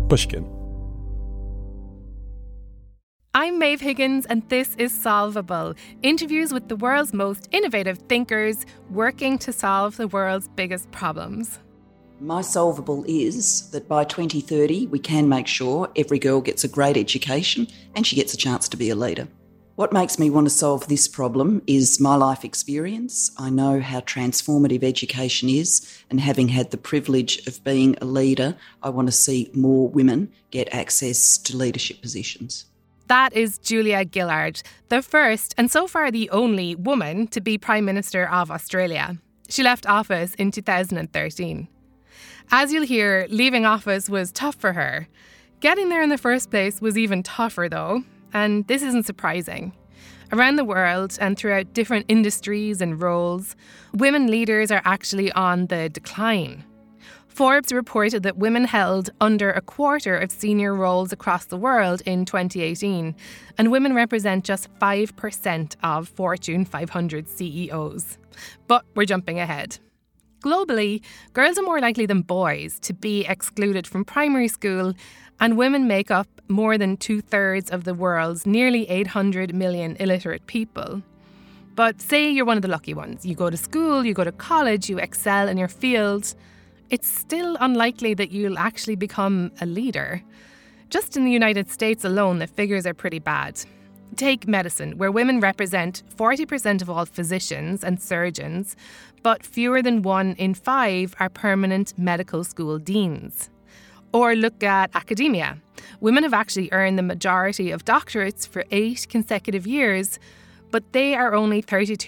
Bushkin. I'm Maeve Higgins, and this is Solvable, interviews with the world's most innovative thinkers working to solve the world's biggest problems. My solvable is that by 2030 we can make sure every girl gets a great education and she gets a chance to be a leader. What makes me want to solve this problem is my life experience. I know how transformative education is, and having had the privilege of being a leader, I want to see more women get access to leadership positions. That is Julia Gillard, the first and so far the only woman to be Prime Minister of Australia. She left office in 2013. As you'll hear, leaving office was tough for her. Getting there in the first place was even tougher though, and this isn't surprising. Around the world and throughout different industries and roles, women leaders are actually on the decline. Forbes reported that women held under a quarter of senior roles across the world in 2018, and women represent just 5% of Fortune 500 CEOs. But we're jumping ahead. Globally, girls are more likely than boys to be excluded from primary school, and women make up more than 2/3 of the world's nearly 800 million illiterate people. But say you're one of the lucky ones. You go to school, you go to college, you excel in your field. It's still unlikely that you'll actually become a leader. Just in the United States alone, the figures are pretty bad. Take medicine, where women represent 40% of all physicians and surgeons, but fewer than 1 in 5 are permanent medical school deans. Or look at academia. Women have actually earned the majority of doctorates for 8 consecutive years, but they are only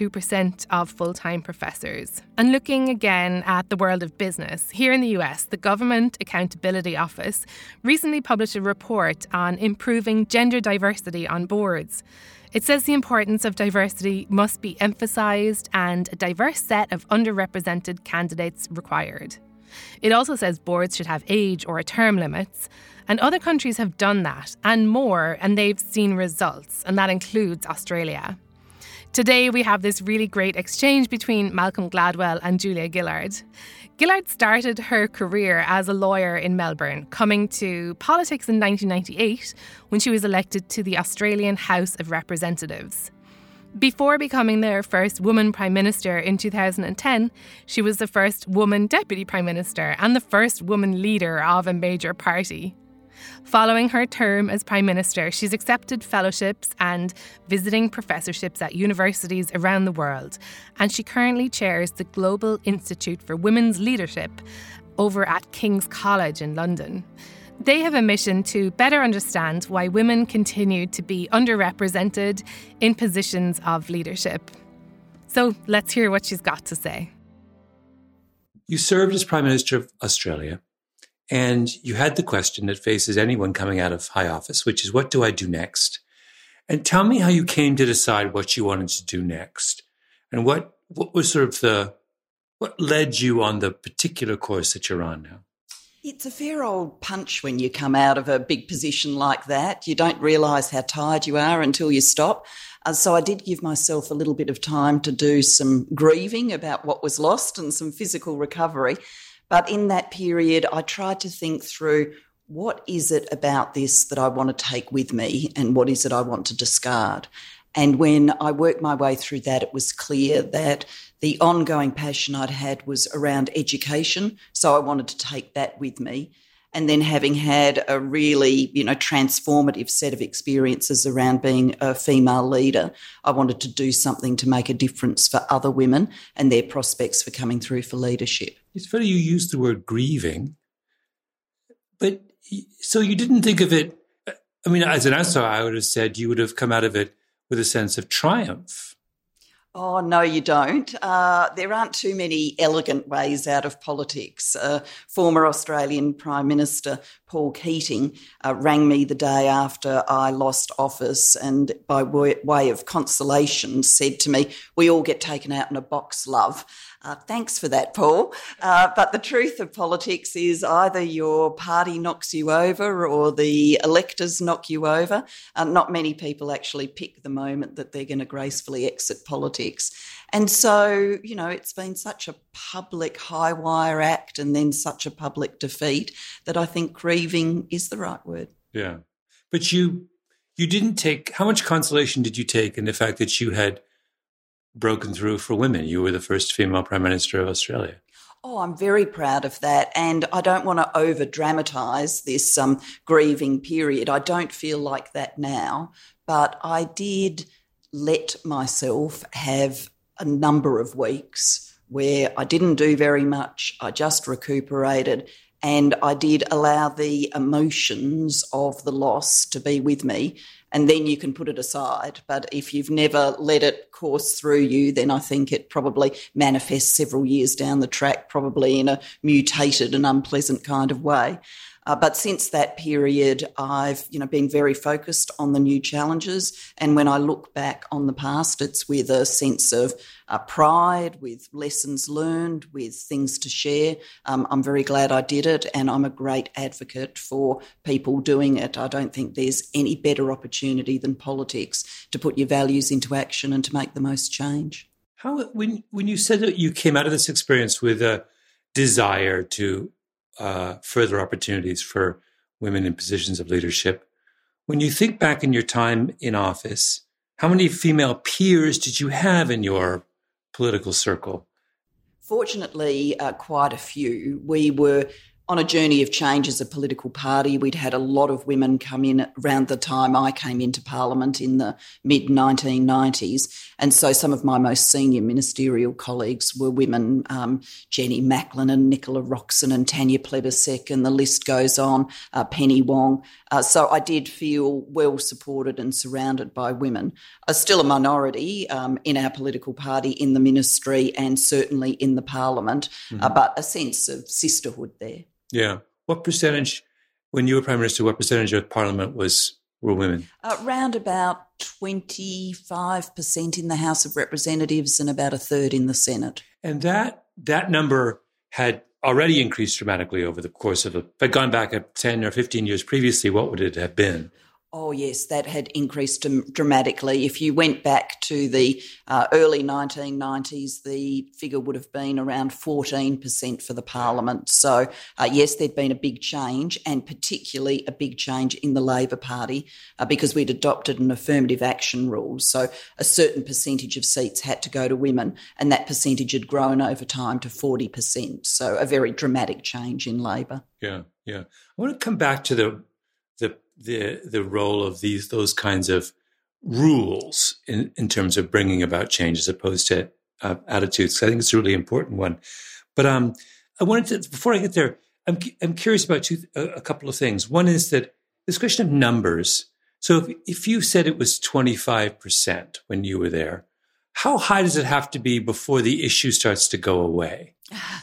32% of full-time professors. And looking again at the world of business, here in the US, the Government Accountability Office recently published a report on improving gender diversity on boards. It says the importance of diversity must be emphasised and a diverse set of underrepresented candidates required. It also says boards should have age or term limits, and other countries have done that and more, and they've seen results, and that includes Australia. Today, we have this really great exchange between Malcolm Gladwell and Julia Gillard. Gillard started her career as a lawyer in Melbourne, coming to politics in 1998 when she was elected to the Australian House of Representatives. Before becoming their first woman Prime Minister in 2010, she was the first woman Deputy Prime Minister and the first woman leader of a major party. Following her term as Prime Minister, she's accepted fellowships and visiting professorships at universities around the world, and she currently chairs the Global Institute for Women's Leadership over at King's College in London. They have a mission to better understand why women continue to be underrepresented in positions of leadership. So let's hear what she's got to say. You served as Prime Minister of Australia, and you had the question that faces anyone coming out of high office, which is, what do I do next? And tell me how you came to decide what you wanted to do next, and what was sort of what led you on the particular course that you're on now? It's a fair old punch when you come out of a big position like that. You don't realise how tired you are until you stop. So I did give myself a little bit of time to do some grieving about what was lost and some physical recovery. But in that period, I tried to think through, what is it about this that I want to take with me and what is it I want to discard? And when I worked my way through that, it was clear that the ongoing passion I'd had was around education. So I wanted to take that with me. And then having had a really, transformative set of experiences around being a female leader, I wanted to do something to make a difference for other women and their prospects for coming through for leadership. It's funny you used the word grieving, but so you didn't think of it, as an outsider, I would have said you would have come out of it with a sense of triumph. Oh, no, you don't. There aren't too many elegant ways out of politics. Former Australian Prime Minister Paul Keating rang me the day after I lost office and by way of consolation said to me, "We all get taken out in a box, love." Thanks for that, Paul. But the truth of politics is either your party knocks you over or the electors knock you over. Not many people actually pick the moment that they're going to gracefully exit politics. politics. And so, it's been such a public high wire act and then such a public defeat that I think grieving is the right word. Yeah. But you didn't take, how much consolation did you take in the fact that you had broken through for women? You were the first female Prime Minister of Australia. Oh, I'm very proud of that. And I don't want to over-dramatise this grieving period. I don't feel like that now. But I did let myself have a number of weeks where I didn't do very much. I just recuperated. And I did allow the emotions of the loss to be with me, and then you can put it aside. But if you've never let it course through you, then I think it probably manifests several years down the track, probably in a mutated and unpleasant kind of way. But since that period, I've been very focused on the new challenges. And when I look back on the past, it's with a sense of pride, with lessons learned, with things to share. I'm very glad I did it, and I'm a great advocate for people doing it. I don't think there's any better opportunity than politics to put your values into action and to make the most change. How, when you said that you came out of this experience with a desire to further opportunities for women in positions of leadership, when you think back in your time in office, how many female peers did you have in your political circle? Fortunately, quite a few. We were on a journey of change as a political party. We'd had a lot of women come in around the time I came into Parliament in the mid-1990s. And so some of my most senior ministerial colleagues were women, Jenny Macklin and Nicola Roxon and Tanya Plibersek, and the list goes on, Penny Wong. So I did feel well supported and surrounded by women. Still a minority in our political party, in the ministry and certainly in the Parliament, but a sense of sisterhood there. Yeah. What percentage, when you were Prime Minister, what percentage of Parliament were women? Around about 25% in the House of Representatives and about a third in the Senate. And that number had already increased dramatically over the course of if I'd gone back at 10 or 15 years previously, what would it have been? Oh, yes, that had increased dramatically. If you went back to the early 1990s, the figure would have been around 14% for the Parliament. So, yes, there'd been a big change, and particularly a big change in the Labor Party because we'd adopted an affirmative action rule. So a certain percentage of seats had to go to women, and that percentage had grown over time to 40%. So a very dramatic change in Labor. Yeah, yeah. I want to come back to the role of those kinds of rules in terms of bringing about change as opposed to attitudes. I think it's a really important one. But I wanted to, before I get there, I'm curious about a couple of things. One is that this question of numbers. So if you said it was 25% when you were there, how high does it have to be before the issue starts to go away?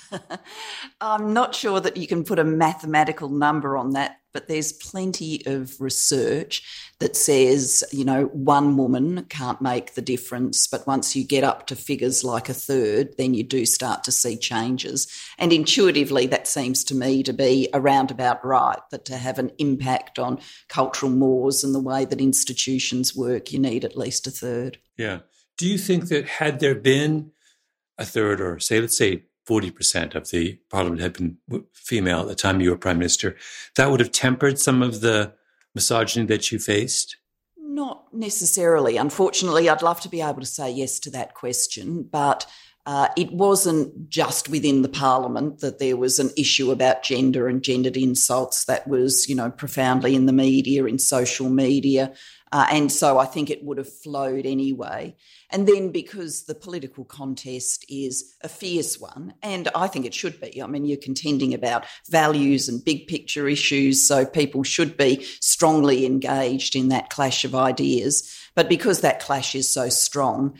I'm not sure that you can put a mathematical number on that, but there's plenty of research that says, one woman can't make the difference, but once you get up to figures like a third, then you do start to see changes. And intuitively, that seems to me to be around about right, that to have an impact on cultural mores and the way that institutions work, you need at least a third. Yeah. Do you think that had there been a third, or let's say 40% of the Parliament had been female at the time you were Prime Minister, that would have tempered some of the misogyny that you faced? Not necessarily. Unfortunately, I'd love to be able to say yes to that question, but it wasn't just within the Parliament that there was an issue about gender and gendered insults that was, profoundly in the media, in social media. And so I think it would have flowed anyway. And then because the political contest is a fierce one, and I think it should be. I mean, you're contending about values and big picture issues, so people should be strongly engaged in that clash of ideas. But because that clash is so strong,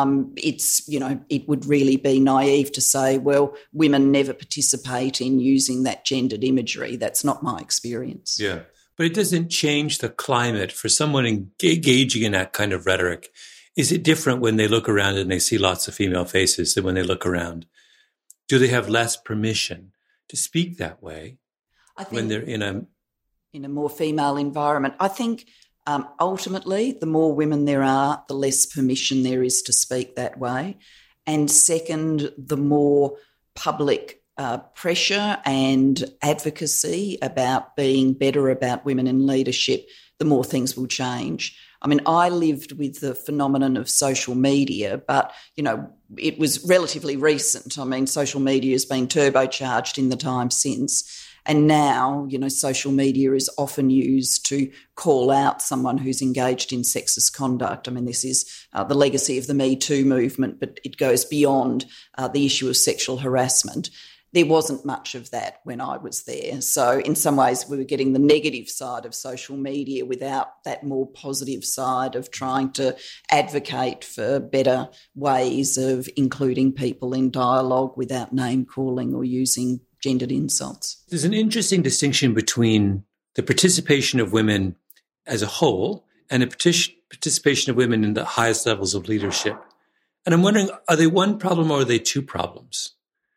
it would really be naive to say, well, women never participate in using that gendered imagery. That's not my experience. Yeah. But it doesn't change the climate for someone engaging in that kind of rhetoric. Is it different when they look around and they see lots of female faces than when they look around? Do they have less permission to speak that way when they're in a more female environment? I think Ultimately, the more women there are, the less permission there is to speak that way. And second, the more public pressure and advocacy about being better about women in leadership, the more things will change. I mean, I lived with the phenomenon of social media, but, it was relatively recent. I mean, social media has been turbocharged in the time since. And now, social media is often used to call out someone who's engaged in sexist conduct. I mean, this is the legacy of the Me Too movement, but it goes beyond the issue of sexual harassment. There wasn't much of that when I was there. So in some ways we were getting the negative side of social media without that more positive side of trying to advocate for better ways of including people in dialogue without name calling or using gendered insults. There's an interesting distinction between the participation of women as a whole and the participation of women in the highest levels of leadership. And I'm wondering, are they one problem or are they two problems?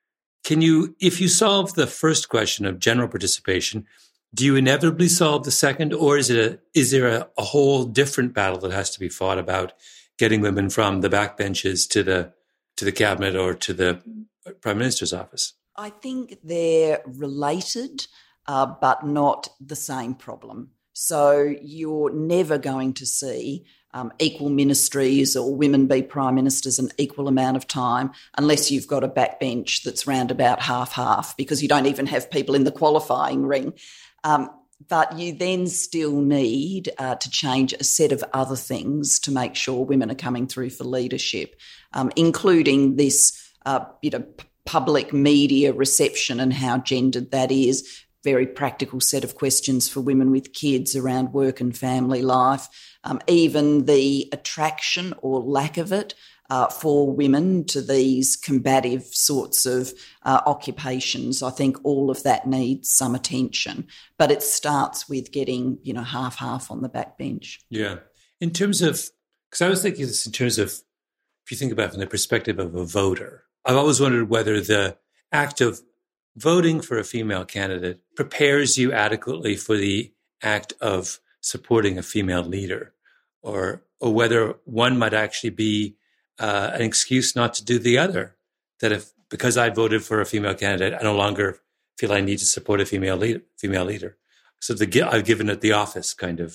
If you solve the first question of general participation, do you inevitably solve the second, or is there a whole different battle that has to be fought about getting women from the backbenches to the cabinet or to the Prime Minister's office? I think they're related, but not the same problem. So you're never going to see equal ministries or women be prime ministers an equal amount of time unless you've got a backbench that's round about half-half, because you don't even have people in the qualifying ring. But you then still need to change a set of other things to make sure women are coming through for leadership, including this, public media reception and how gendered that is. Very practical set of questions for women with kids around work and family life. Even the attraction or lack of it for women to these combative sorts of occupations. I think all of that needs some attention, but it starts with getting, half-half on the backbench. Yeah. In terms of, because I was thinking this in terms of, if you think about it from the perspective of a voter, I've always wondered whether the act of voting for a female candidate prepares you adequately for the act of supporting a female leader, or whether one might actually be an excuse not to do the other. That because I voted for a female candidate, I no longer feel I need to support a female leader. So I've given it the office kind of.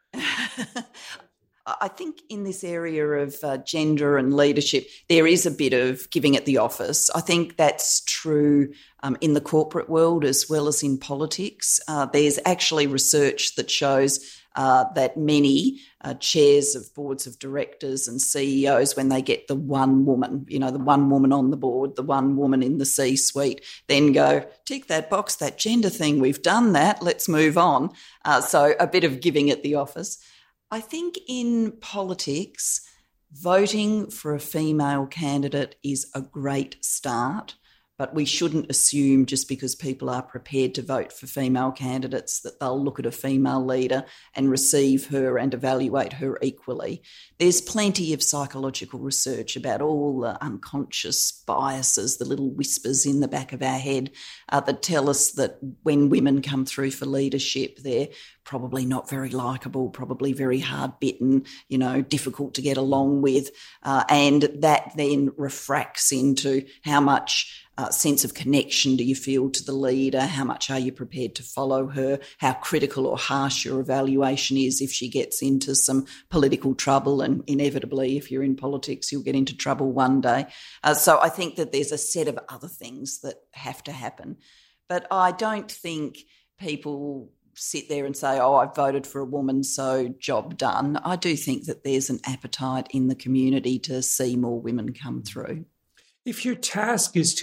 I think in this area of gender and leadership, there is a bit of giving it the office. I think that's true in the corporate world as well as in politics. There's actually research that shows that many chairs of boards of directors and CEOs, when they get the one woman, the one woman on the board, the one woman in the C-suite, then go, tick that box, that gender thing, we've done that, let's move on. So a bit of giving it the office. I think in politics, voting for a female candidate is a great start, but we shouldn't assume just because people are prepared to vote for female candidates that they'll look at a female leader and receive her and evaluate her equally. There's plenty of psychological research about all the unconscious biases, the little whispers in the back of our head that tell us that when women come through for leadership, they're probably not very likeable, probably very hard-bitten, difficult to get along with. And that then refracts into how much sense of connection do you feel to the leader? How much are you prepared to follow her? How critical or harsh your evaluation is if she gets into some political trouble, and inevitably, if you're in politics, you'll get into trouble one day. So I think that there's a set of other things that have to happen. But I don't think people sit there and say, I voted for a woman, so job done. I do think that there's an appetite in the community to see more women come through. If your task is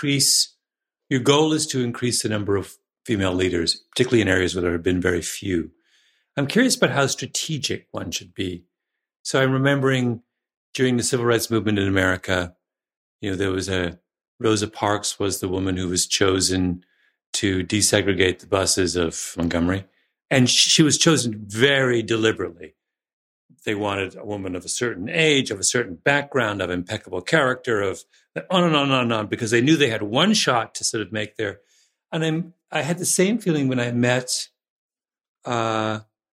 your goal is to increase the number of female leaders, particularly in areas where there have been very few, I'm curious about how strategic one should be. So I'm remembering during the civil rights movement in America, there was Rosa Parks was the woman who was chosen to desegregate the buses of Montgomery. And she was chosen very deliberately. They wanted a woman of a certain age, of a certain background, of impeccable character, of on and on and on, because they knew they had one shot to sort of make their. And I had the same feeling when I met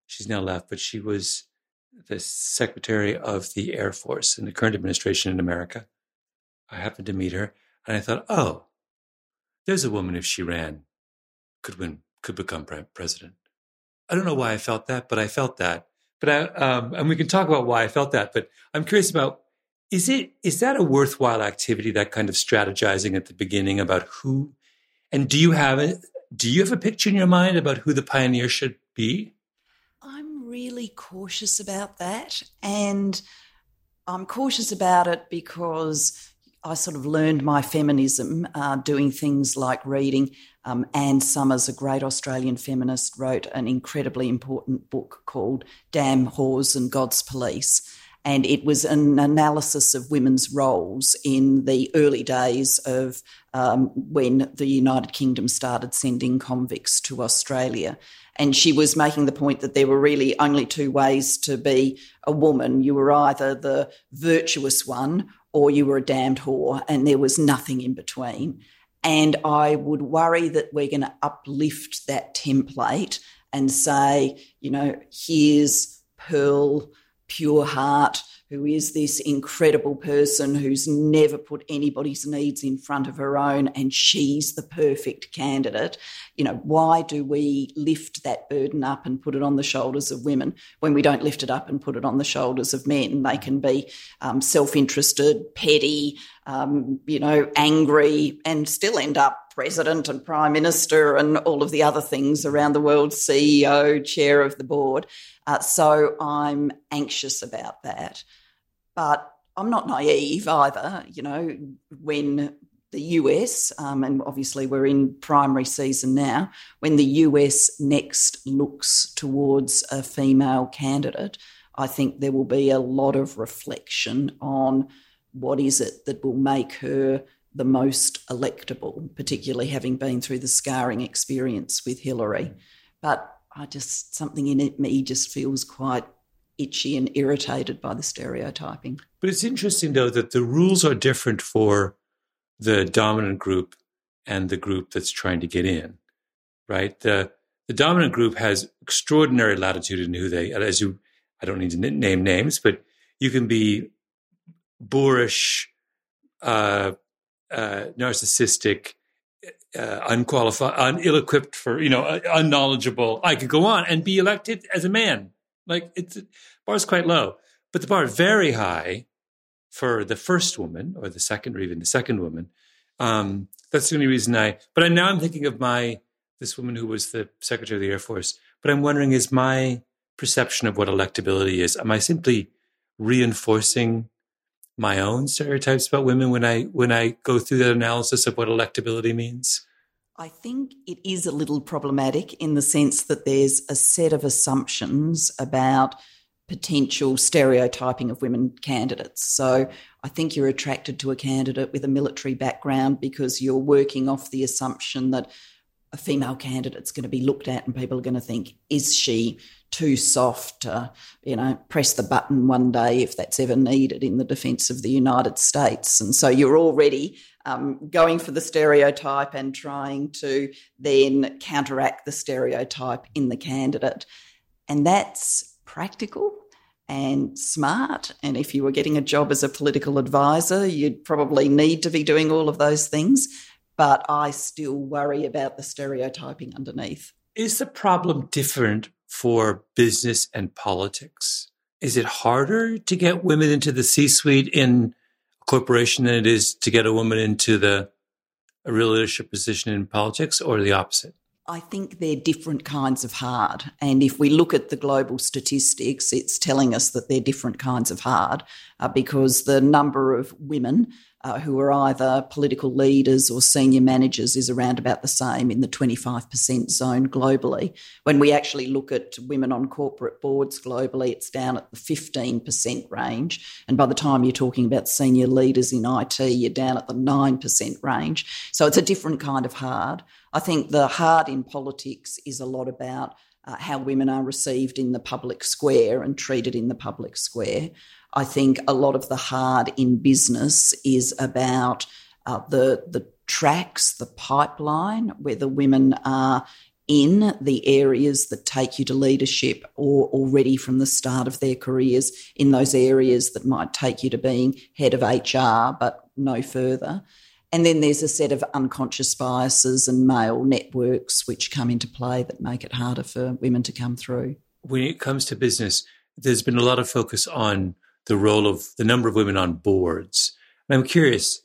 She's now left, but she was the Secretary of the Air Force in the current administration in America. I happened to meet her, and I thought, oh, there's a woman, if she ran, could become president. I don't know why I felt that, but I felt that. But and we can talk about why I felt that. But I'm curious about, is that a worthwhile activity, that kind of strategizing at the beginning about who, and do you have a picture in your mind about who the pioneer should be? I'm really cautious about that. And I'm cautious about it because I sort of learned my feminism doing things like reading. Anne Summers, a great Australian feminist, wrote an incredibly important book called Damn Whores and God's Police. And it was an analysis of women's roles in the early days of when the United Kingdom started sending convicts to Australia. And she was making the point that there were really only two ways to be a woman. You were either the virtuous one or you were a damned whore, and there was nothing in between. And I would worry that we're going to uplift that template and say, here's Pearl Pure Heart, who is this incredible person who's never put anybody's needs in front of her own, and she's the perfect candidate. Why do we lift that burden up and put it on the shoulders of women when we don't lift it up and put it on the shoulders of men? They can be self-interested, petty, angry, and still end up president and prime minister and all of the other things around the world, CEO, chair of the board. So I'm anxious about that. But I'm not naive either. When the US, and obviously we're in primary season now, when the US next looks towards a female candidate, I think there will be a lot of reflection on what is it that will make her the most electable, particularly having been through the scarring experience with Hillary. But something in me just feels quite itchy and irritated by the stereotyping. But it's interesting, though, that the rules are different for the dominant group and the group that's trying to get in, right? The dominant group has extraordinary latitude in who they, I don't need to name names, but you can be boorish, narcissistic, unqualified, ill-equipped for, unknowledgeable. I could go on and be elected as a man. The bar's quite low, but the bar is very high for the first woman or the second, or even the second woman. That's the only reason but now I'm thinking of this woman who was the Secretary of the Air Force, but I'm wondering, is my perception of what electability is, am I simply reinforcing my own stereotypes about women when I go through that analysis of what electability means? I think it is a little problematic in the sense that there's a set of assumptions about potential stereotyping of women candidates. So I think you're attracted to a candidate with a military background because you're working off the assumption that a female candidate's going to be looked at and people are going to think, is she too soft to, press the button one day if that's ever needed in the defence of the United States? And so you're already going for the stereotype and trying to then counteract the stereotype in the candidate. And that's practical and smart. And if you were getting a job as a political advisor, you'd probably need to be doing all of those things. But I still worry about the stereotyping underneath. Is the problem different for business and politics? Is it harder to get women into the C-suite in a corporation than it is to get a woman into a real leadership position in politics, or the opposite? I think they're different kinds of hard. And if we look at the global statistics, it's telling us that they're different kinds of hard because the number of women who are either political leaders or senior managers is around about the same in the 25% zone globally. When we actually look at women on corporate boards globally, it's down at the 15% range. And by the time you're talking about senior leaders in IT, you're down at the 9% range. So it's a different kind of hard. I think the hard in politics is a lot about how women are received in the public square and treated in the public square. I think a lot of the hard in business is about the tracks, the pipeline, whether women are in the areas that take you to leadership, or already from the start of their careers in those areas that might take you to being head of HR, but no further. And then there's a set of unconscious biases and male networks which come into play that make it harder for women to come through. When it comes to business, there's been a lot of focus on the role of the number of women on boards. And I'm curious,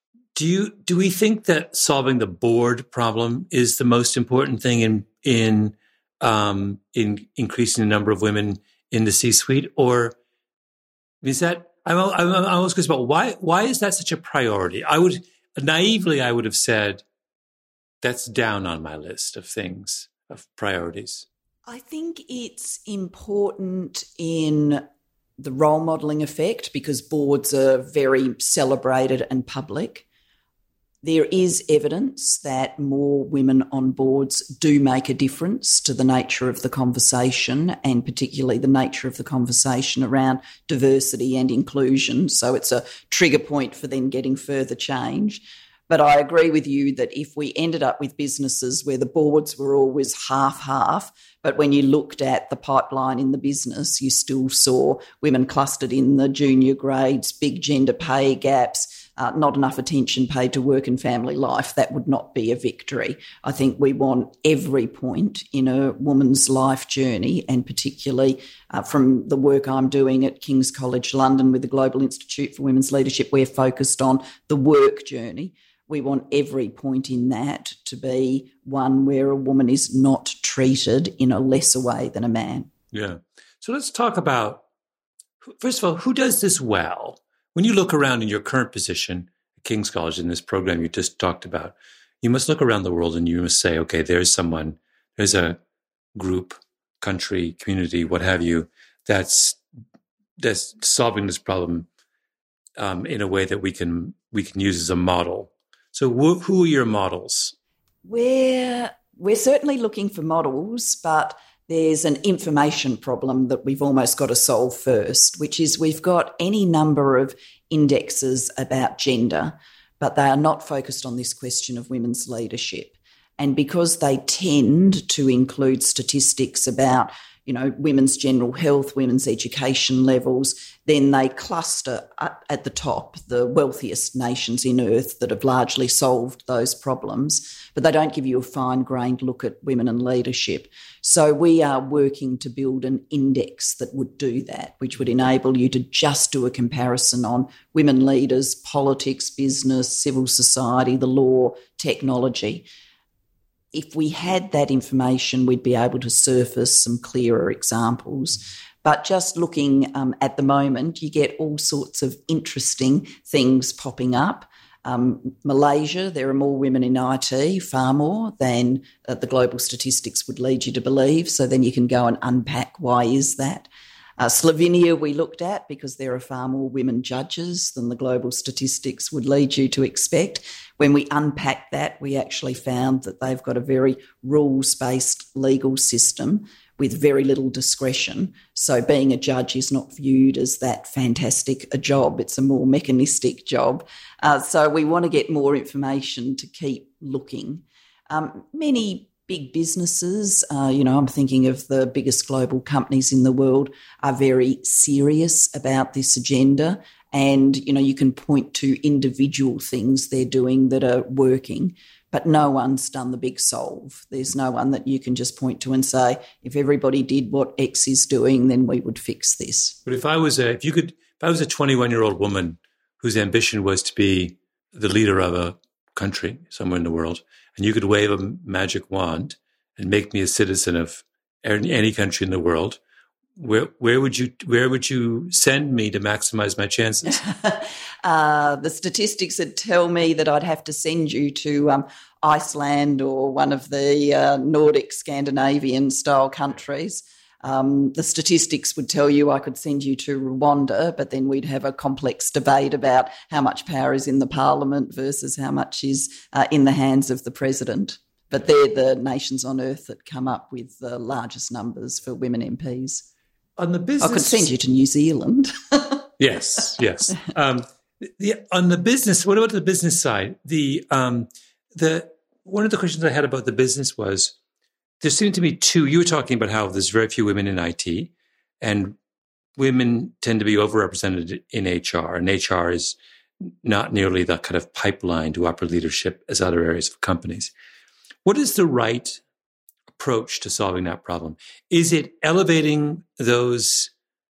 do we think that solving the board problem is the most important thing in increasing the number of women in the C-suite? Or is that, I'm always curious about why is that such a priority? I would have said that's down on my list of things, of priorities. I think it's important in the role modelling effect because boards are very celebrated and public. There is evidence that more women on boards do make a difference to the nature of the conversation, and particularly the nature of the conversation around diversity and inclusion. So it's a trigger point for then getting further change. But I agree with you that if we ended up with businesses where the boards were always half-half, but when you looked at the pipeline in the business, you still saw women clustered in the junior grades, big gender pay gaps, not enough attention paid to work and family life, that would not be a victory. I think we want every point in a woman's life journey, and particularly from the work I'm doing at King's College London with the Global Institute for Women's Leadership, we're focused on the work journey. We want every point in that to be one where a woman is not treated in a lesser way than a man. Yeah. So let's talk about, first of all, who does this well? When you look around in your current position at King's College in this program you just talked about, you must look around the world and you must say, okay, there's a group, country, community, what have you, that's solving this problem in a way that we can use as a model. So who are your models? We're certainly looking for models, but there's an information problem that we've almost got to solve first, which is we've got any number of indexes about gender, but they are not focused on this question of women's leadership. And because they tend to include statistics about, women's general health, women's education levels, then they cluster at the top the wealthiest nations in Earth that have largely solved those problems, but they don't give you a fine-grained look at women in leadership. So we are working to build an index that would do that, which would enable you to just do a comparison on women leaders, politics, business, civil society, the law, technology. If we had that information, we'd be able to surface some clearer examples. But just looking at the moment, you get all sorts of interesting things popping up. Malaysia, there are more women in IT, far more than the global statistics would lead you to believe. So then you can go and unpack why is that. Slovenia we looked at because there are far more women judges than the global statistics would lead you to expect. When we unpacked that, we actually found that they've got a very rules-based legal system with very little discretion. So being a judge is not viewed as that fantastic a job. It's a more mechanistic job. So we want to get more information to keep looking. Many big businesses, I'm thinking of the biggest global companies in the world, are very serious about this agenda. And, you can point to individual things they're doing that are working, but no one's done the big solve. There's no one that you can just point to and say, if everybody did what X is doing, then we would fix this. But if I was a 21-year-old woman whose ambition was to be the leader of a country somewhere in the world, and you could wave a magic wand and make me a citizen of any country in the world, where would you send me to maximize my chances? The statistics would tell me that I'd have to send you to Iceland or one of the Nordic Scandinavian style countries. The statistics would tell you I could send you to Rwanda, but then we'd have a complex debate about how much power is in the parliament versus how much is in the hands of the president. But they're the nations on earth that come up with the largest numbers for women MPs. On the business, I could send you to New Zealand. Yes. On the business, what about the business side? One of the questions I had about the business was, there seem to be two. You were talking about how there's very few women in IT, and women tend to be overrepresented in HR, and HR is not nearly the kind of pipeline to upper leadership as other areas of companies. What is the right approach to solving that problem? Is it elevating those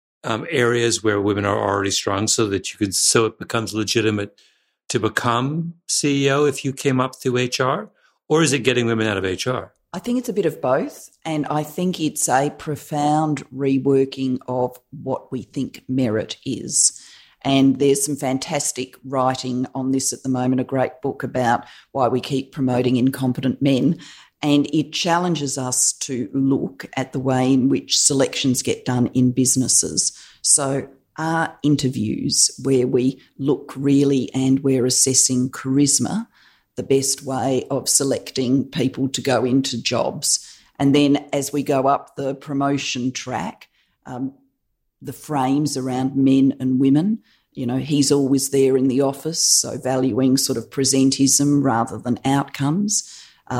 areas where women are already strong so it becomes legitimate to become CEO if you came up through HR? Or is it getting women out of HR? I think it's a bit of both. And I think it's a profound reworking of what we think merit is. And there's some fantastic writing on this at the moment, a great book about why we keep promoting incompetent men. And it challenges us to look at the way in which selections get done in businesses. So are interviews where we look really and we're assessing charisma the best way of selecting people to go into jobs? And then as we go up the promotion track, the frames around men and women, he's always there in the office, so valuing sort of presentism rather than outcomes.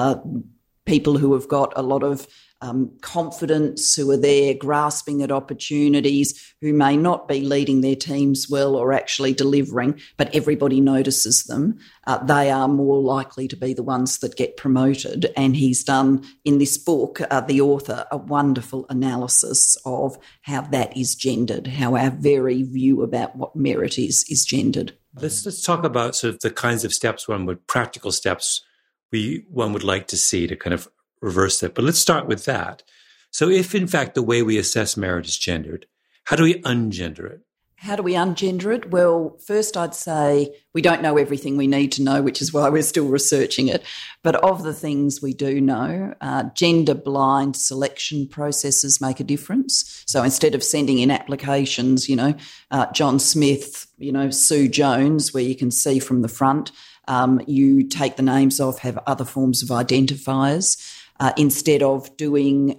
People who have got a lot of confidence, who are there grasping at opportunities, who may not be leading their teams well or actually delivering, but everybody notices them. They are more likely to be the ones that get promoted. And he's done in this book, the author, a wonderful analysis of how that is gendered, how our very view about what merit is gendered. Let's talk about sort of the kinds of steps practical steps one would like to see to kind of reverse that. But let's start with that. So if, in fact, the way we assess merit is gendered, how do we ungender it? How do we ungender it? Well, first I'd say we don't know everything we need to know, which is why we're still researching it. But of the things we do know, gender-blind selection processes make a difference. So instead of sending in applications, John Smith, Sue Jones, where you can see from the front, you take the names off, have other forms of identifiers. Instead of doing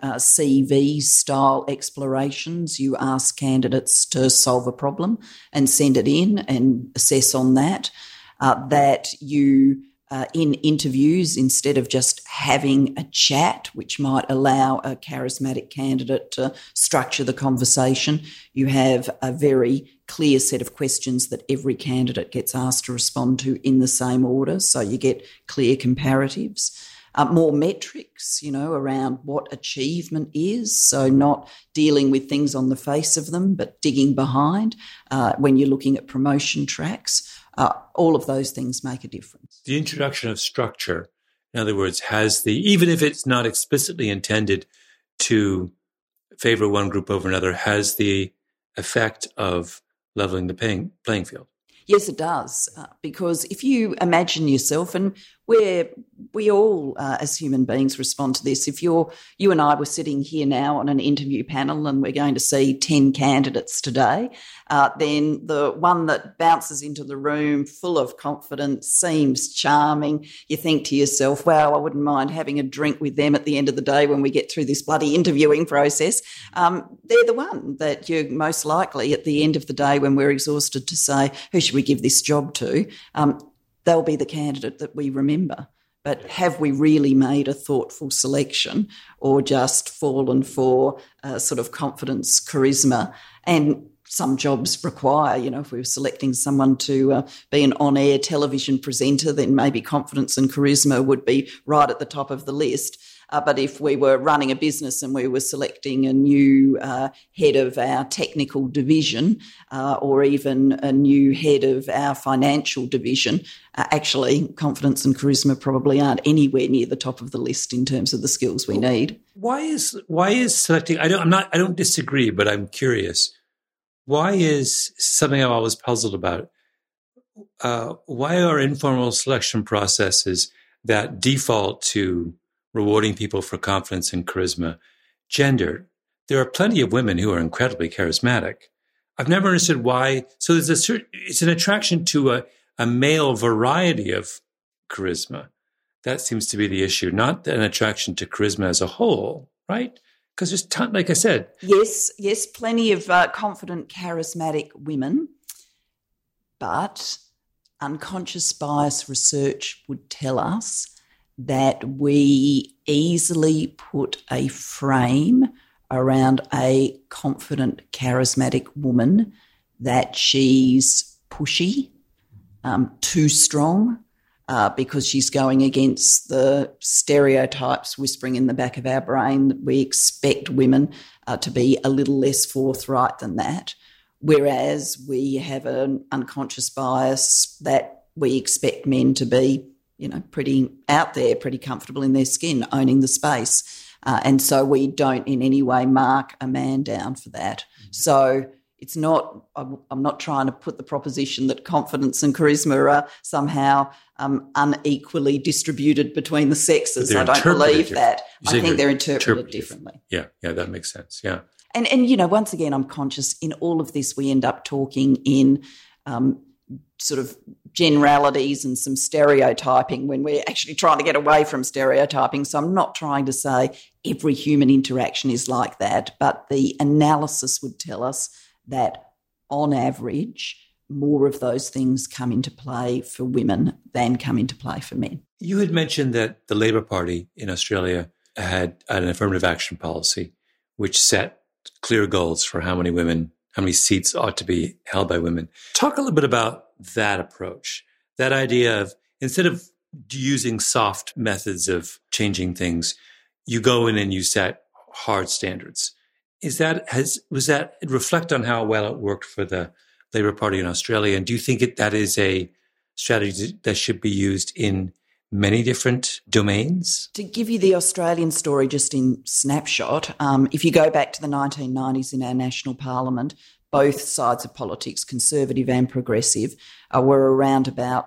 CV-style explorations, you ask candidates to solve a problem and send it in and assess on that. That you, in interviews, instead of just having a chat, which might allow a charismatic candidate to structure the conversation, you have a very clear set of questions that every candidate gets asked to respond to in the same order, so you get clear comparatives. More metrics, around what achievement is, so not dealing with things on the face of them, but digging behind when you're looking at promotion tracks. All of those things make a difference. The introduction of structure, in other words, even if it's not explicitly intended to favor one group over another, has the effect of leveling the playing field. Yes, it does, because if you imagine yourself, and we all as human beings respond to this. If you and I were sitting here now on an interview panel and we're going to see 10 candidates today, then the one that bounces into the room full of confidence, seems charming, you think to yourself, wow, I wouldn't mind having a drink with them at the end of the day when we get through this bloody interviewing process. They're the one that you're most likely at the end of the day when we're exhausted to say, who should we give this job to? They'll be the candidate that we remember. But have we really made a thoughtful selection or just fallen for sort of confidence, charisma? And some jobs require, if we were selecting someone to be an on-air television presenter, then maybe confidence and charisma would be right at the top of the list. But if we were running a business and we were selecting a new head of our technical division or even a new head of our financial division, actually confidence and charisma probably aren't anywhere near the top of the list in terms of the skills we need. Why is selecting? I don't disagree, but I'm curious. Why is something I've always puzzled about? Why are informal selection processes that default to rewarding people for confidence and charisma gendered? There are plenty of women who are incredibly charismatic. I've never understood why. So it's an attraction to a male variety of charisma. That seems to be the issue, not an attraction to charisma as a whole, right? Because there's like I said. Yes, plenty of confident, charismatic women, but unconscious bias research would tell us that we easily put a frame around a confident, charismatic woman, that she's pushy, too strong, because she's going against the stereotypes whispering in the back of our brain that we expect women to be a little less forthright than that, whereas we have an unconscious bias that we expect men to be, pretty out there, pretty comfortable in their skin, owning the space. And so we don't in any way mark a man down for that. So it's not, I'm not trying to put the proposition that confidence and charisma are somehow unequally distributed between the sexes. I don't believe that. I think they're interpreted differently. Yeah, that makes sense, yeah. And once again, I'm conscious in all of this we end up talking in sort of generalities and some stereotyping when we're actually trying to get away from stereotyping. So I'm not trying to say every human interaction is like that, but the analysis would tell us that on average, more of those things come into play for women than come into play for men. You had mentioned that the Labour Party in Australia had an affirmative action policy which set clear goals for how many seats ought to be held by women. Talk a little bit about that approach, that idea of instead of using soft methods of changing things, you go in and you set hard standards. Was that reflect on how well it worked for the Labour Party in Australia? And do you think that is a strategy that should be used in many different domains? To give you the Australian story just in snapshot, if you go back to the 1990s in our national parliament, both sides of politics, conservative and progressive, were around about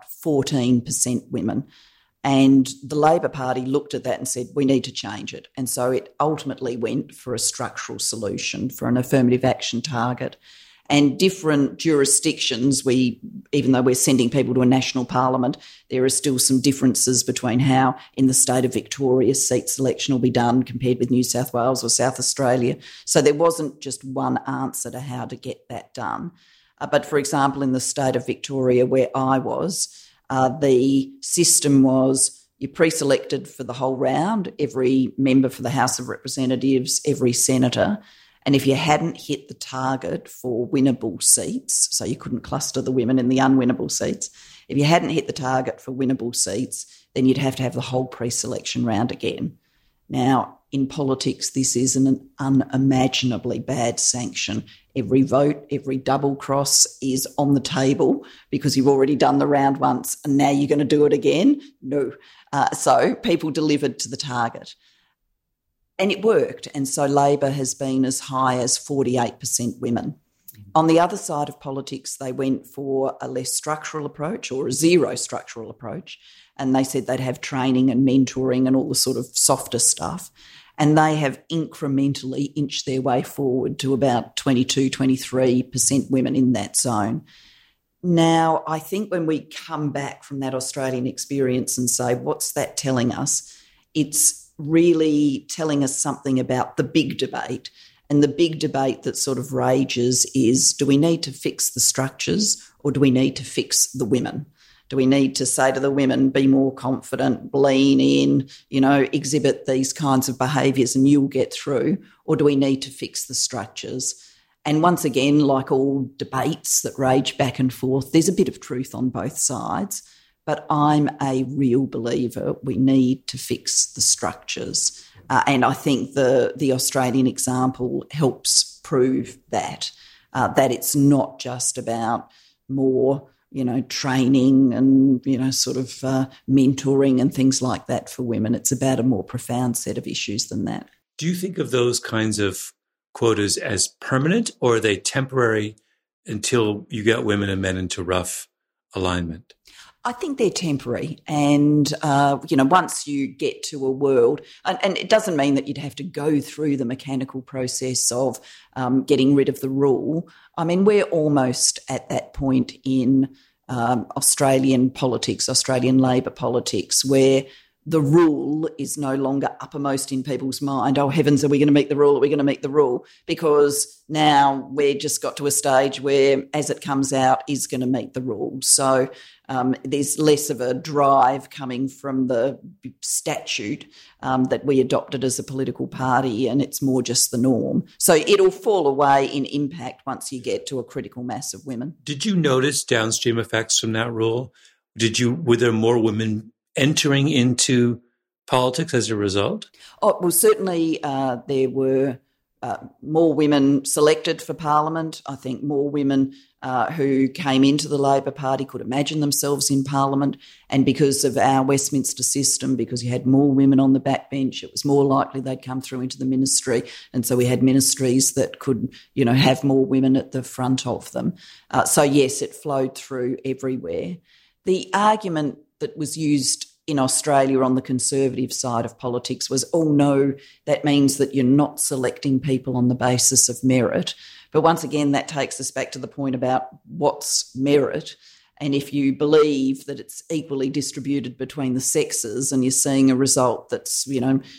14% women. And the Labor Party looked at that and said, we need to change it. And so it ultimately went for a structural solution, for an affirmative action target. And different jurisdictions, even though we're sending people to a national parliament, there are still some differences between how in the state of Victoria seat selection will be done compared with New South Wales or South Australia. So there wasn't just one answer to how to get that done. But for example, in the state of Victoria where I was, the system was you pre-selected for the whole round, every member for the House of Representatives, every senator. And if you hadn't hit the target for winnable seats, so you couldn't cluster the women in the unwinnable seats, if you hadn't hit the target for winnable seats, then you'd have to have the whole pre-selection round again. Now, in politics, this is an unimaginably bad sanction. Every vote, every double cross is on the table because you've already done the round once and now you're going to do it again? No. So people delivered to the target. And it worked. And so Labor has been as high as 48% women. On the other side of politics, they went for a less structural approach or a zero structural approach. And they said they'd have training and mentoring and all the sort of softer stuff. And they have incrementally inched their way forward to about 22, 23% women in that zone. Now, I think when we come back from that Australian experience and say, what's that telling us? It's really telling us something about the big debate. And the big debate that sort of rages is, do we need to fix the structures or do we need to fix the women? Do we need to say to the women, be more confident, lean in, exhibit these kinds of behaviours and you'll get through? Or do we need to fix the structures? And once again, like all debates that rage back and forth, there's a bit of truth on both sides. But I'm a real believer we need to fix the structures. And I think the Australian example helps prove that it's not just about more, training and, mentoring and things like that for women. It's about a more profound set of issues than that. Do you think of those kinds of quotas as permanent, or are they temporary until you get women and men into rough alignment? I think they're temporary. And, once you get to a world, and it doesn't mean that you'd have to go through the mechanical process of getting rid of the rule. I mean, we're almost at that point in Australian politics, Australian Labor politics, where the rule is no longer uppermost in people's mind. Oh, heavens, are we going to meet the rule? Are we going to meet the rule? Because now we've just got to a stage where, as it comes out, is going to meet the rule. So there's less of a drive coming from the statute that we adopted as a political party, and it's more just the norm. So it'll fall away in impact once you get to a critical mass of women. Did you notice downstream effects from that rule? Were there more women entering into politics as a result? Oh, well, certainly there were more women selected for Parliament. I think more women who came into the Labor Party could imagine themselves in Parliament. And because of our Westminster system, because you had more women on the backbench, it was more likely they'd come through into the ministry. And so we had ministries that could, have more women at the front of them. So, yes, it flowed through everywhere. The argument that was used in Australia on the Conservative side of politics was, oh no, that means that you're not selecting people on the basis of merit. But once again, that takes us back to the point about what's merit. And if you believe that it's equally distributed between the sexes and you're seeing a result that's,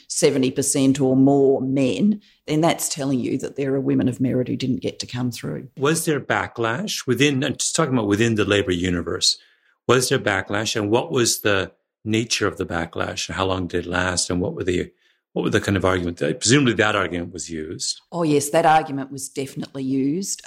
70% or more men, then that's telling you that there are women of merit who didn't get to come through. Was there backlash I'm just talking about within the Labor universe, was there backlash, and what was the nature of the backlash? How long did it last, and what were the kind of argument? Presumably that argument was used. Oh yes, that argument was definitely used.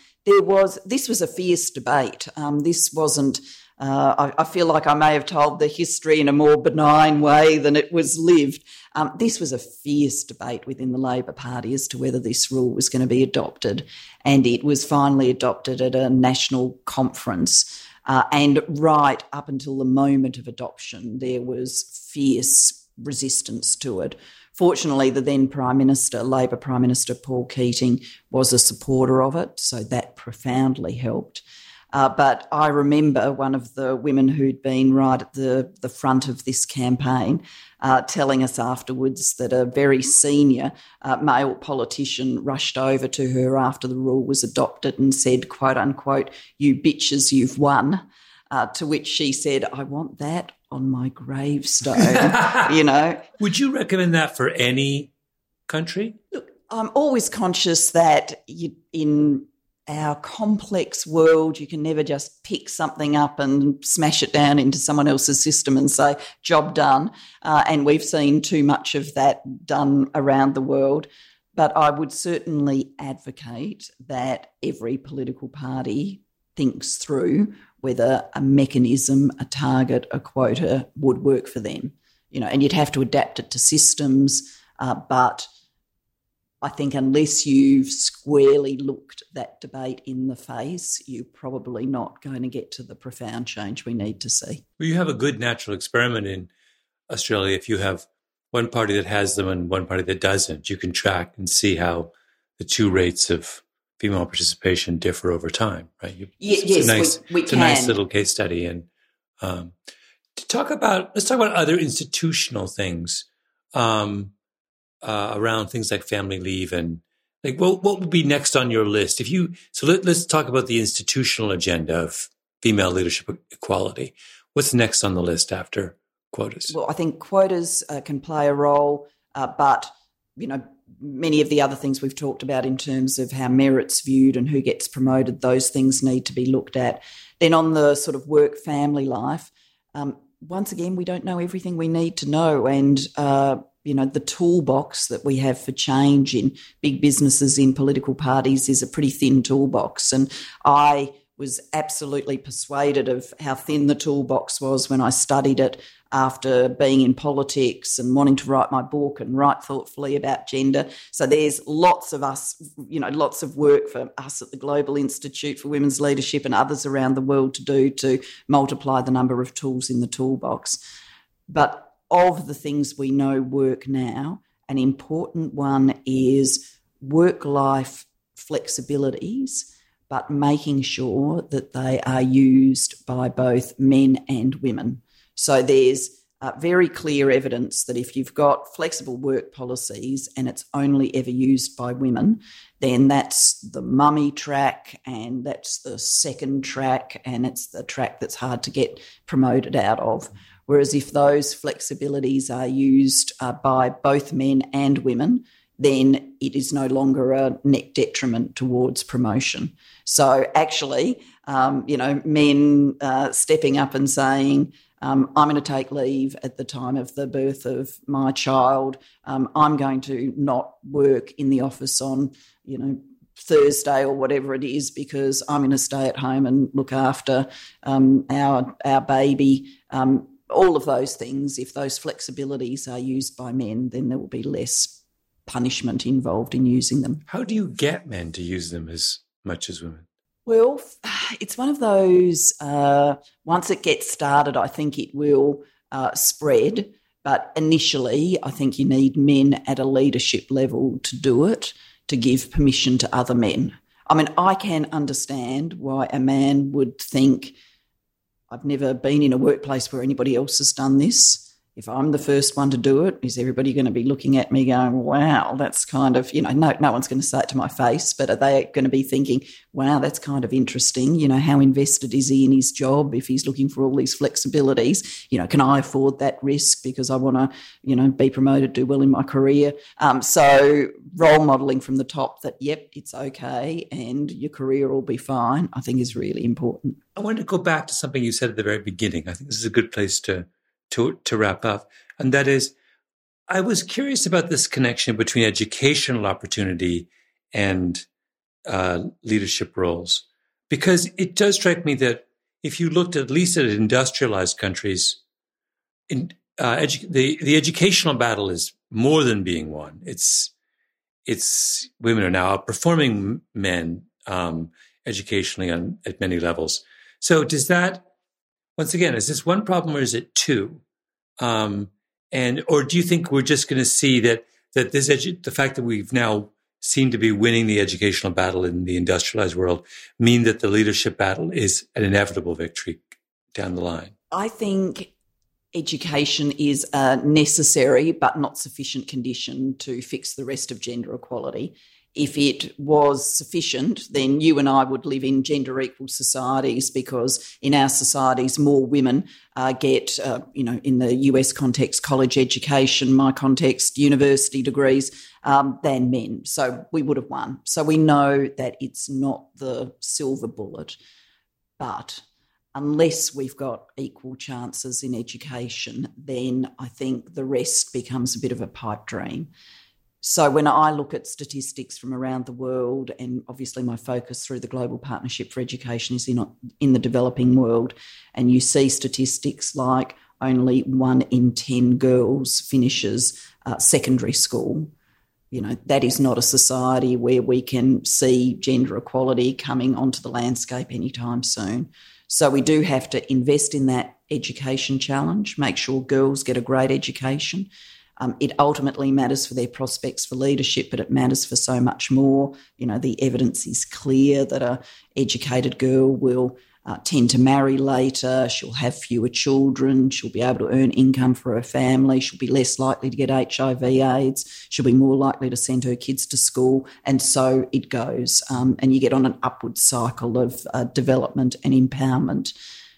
This was a fierce debate. This wasn't. I feel like I may have told the history in a more benign way than it was lived. This was a fierce debate within the Labor Party as to whether this rule was going to be adopted, and it was finally adopted at a national conference. And right up until the moment of adoption, there was fierce resistance to it. Fortunately, the then Prime Minister, Labor Prime Minister Paul Keating, was a supporter of it, so that profoundly helped. But I remember one of the women who'd been right at the front of this campaign telling us afterwards that a very senior male politician rushed over to her after the rule was adopted and said, quote unquote, "You bitches, you've won," to which she said, "I want that on my gravestone." Would you recommend that for any country? Look, I'm always conscious that in our complex world, you can never just pick something up and smash it down into someone else's system and say, job done. And we've seen too much of that done around the world. But I would certainly advocate that every political party thinks through whether a mechanism, a target, a quota would work for them. And you'd have to adapt it to systems, but I think unless you've squarely looked that debate in the face, you're probably not going to get to the profound change we need to see. Well, you have a good natural experiment in Australia. If you have one party that has them and one party that doesn't, you can track and see how the two rates of female participation differ over time, right? Yes, we it's a nice little case study. And let's talk about other institutional things. Around things like family leave and what would be next on your list? Let's talk about the institutional agenda of female leadership equality. What's next on the list after quotas? Well, I think quotas can play a role, but many of the other things we've talked about in terms of how merit's viewed and who gets promoted, those things need to be looked at. Then on the sort of work-family life, once again, we don't know everything we need to know, and the toolbox that we have for change in big businesses, in political parties, is a pretty thin toolbox. And I was absolutely persuaded of how thin the toolbox was when I studied it after being in politics and wanting to write my book and write thoughtfully about gender. So there's lots of us, lots of work for us at the Global Institute for Women's Leadership and others around the world to do to multiply the number of tools in the toolbox. But of the things we know work now, an important one is work-life flexibilities, but making sure that they are used by both men and women. So there's very clear evidence that if you've got flexible work policies and it's only ever used by women, then that's the mummy track and that's the second track and it's the track that's hard to get promoted out of. Whereas if those flexibilities are used by both men and women, then it is no longer a net detriment towards promotion. So actually, men stepping up and saying, I'm going to take leave at the time of the birth of my child. I'm going to not work in the office on, Thursday or whatever it is, because I'm going to stay at home and look after our baby. All of those things, if those flexibilities are used by men, then there will be less punishment involved in using them. How do you get men to use them as much as women? Well, it's one of those, once it gets started, I think it will spread. But initially, I think you need men at a leadership level to do it, to give permission to other men. I mean, I can understand why a man would think, I've never been in a workplace where anybody else has done this. If I'm the first one to do it, is everybody going to be looking at me going, wow, that's kind of, no one's going to say it to my face, but are they going to be thinking, wow, that's kind of interesting. How invested is he in his job if he's looking for all these flexibilities? Can I afford that risk because I want to, be promoted, do well in my career? So role modelling from the top that, yep, it's okay and your career will be fine, I think is really important. I want to go back to something you said at the very beginning. I think this is a good place to wrap up. And that is, I was curious about this connection between educational opportunity and leadership roles, because it does strike me that if you looked at least at industrialized countries, the educational battle is more than being won. It's women are now outperforming men educationally at many levels. So does that, once again, is this one problem or is it two? Or do you think we're just going to see that the fact that we've now seemed to be winning the educational battle in the industrialized world mean that the leadership battle is an inevitable victory down the line? I think education is a necessary but not sufficient condition to fix the rest of gender equality. If it was sufficient, then you and I would live in gender equal societies, because in our societies more women get, in the US context, college education, my context, university degrees, than men. So we would have won. So we know that it's not the silver bullet. But unless we've got equal chances in education, then I think the rest becomes a bit of a pipe dream. So when I look at statistics from around the world, and obviously my focus through the Global Partnership for Education is in the developing world, and you see statistics like only 1 in 10 girls finishes secondary school, that is not a society where we can see gender equality coming onto the landscape anytime soon. So we do have to invest in that education challenge, make sure girls get a great education. It ultimately matters for their prospects for leadership, but it matters for so much more. The evidence is clear that an educated girl will tend to marry later, she'll have fewer children, she'll be able to earn income for her family, she'll be less likely to get HIV/AIDS, she'll be more likely to send her kids to school, and so it goes. And you get on an upward cycle of development and empowerment.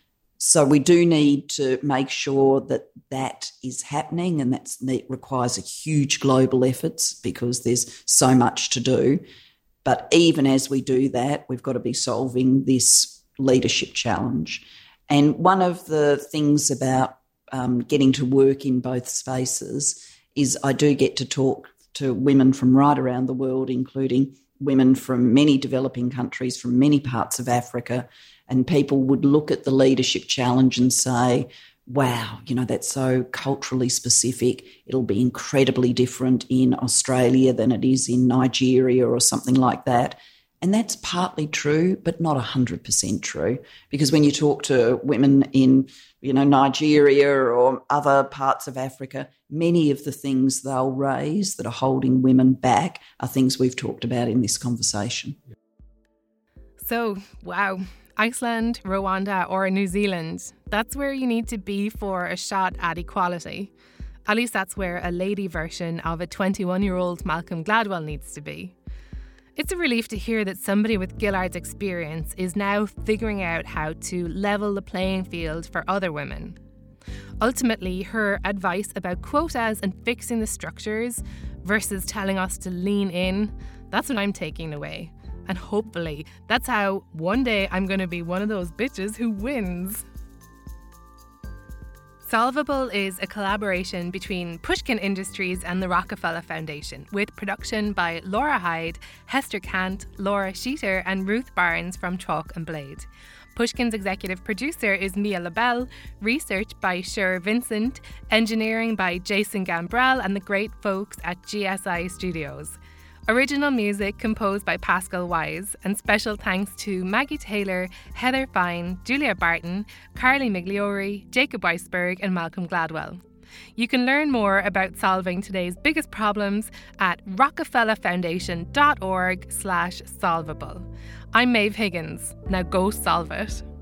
So we do need to make sure that is happening, and that requires a huge global efforts because there's so much to do. But even as we do that, we've got to be solving this leadership challenge. And one of the things about getting to work in both spaces is I do get to talk to women from right around the world, including women from many developing countries, from many parts of Africa, and people would look at the leadership challenge and say, wow, that's so culturally specific. It'll be incredibly different in Australia than it is in Nigeria or something like that. And that's partly true, but not 100% true, because when you talk to women in, Nigeria or other parts of Africa, many of the things they'll raise that are holding women back are things we've talked about in this conversation. So, wow. Iceland, Rwanda or New Zealand, that's where you need to be for a shot at equality. At least that's where a lady version of a 21-year-old Malcolm Gladwell needs to be. It's a relief to hear that somebody with Gillard's experience is now figuring out how to level the playing field for other women. Ultimately, her advice about quotas and fixing the structures versus telling us to lean in, that's what I'm taking away. And hopefully, that's how one day I'm going to be one of those bitches who wins. Solvable is a collaboration between Pushkin Industries and the Rockefeller Foundation, with production by Laura Hyde, Hester Kant, Laura Sheeter, and Ruth Barnes from Chalk and Blade. Pushkin's executive producer is Mia LaBelle, research by Sher Vincent, engineering by Jason Gambrell and the great folks at GSI Studios. Original music composed by Pascal Wise, and special thanks to Maggie Taylor, Heather Fine, Julia Barton, Carly Migliori, Jacob Weisberg and Malcolm Gladwell. You can learn more about solving today's biggest problems at rockefellerfoundation.org/solvable. I'm Maeve Higgins. Now go solve it.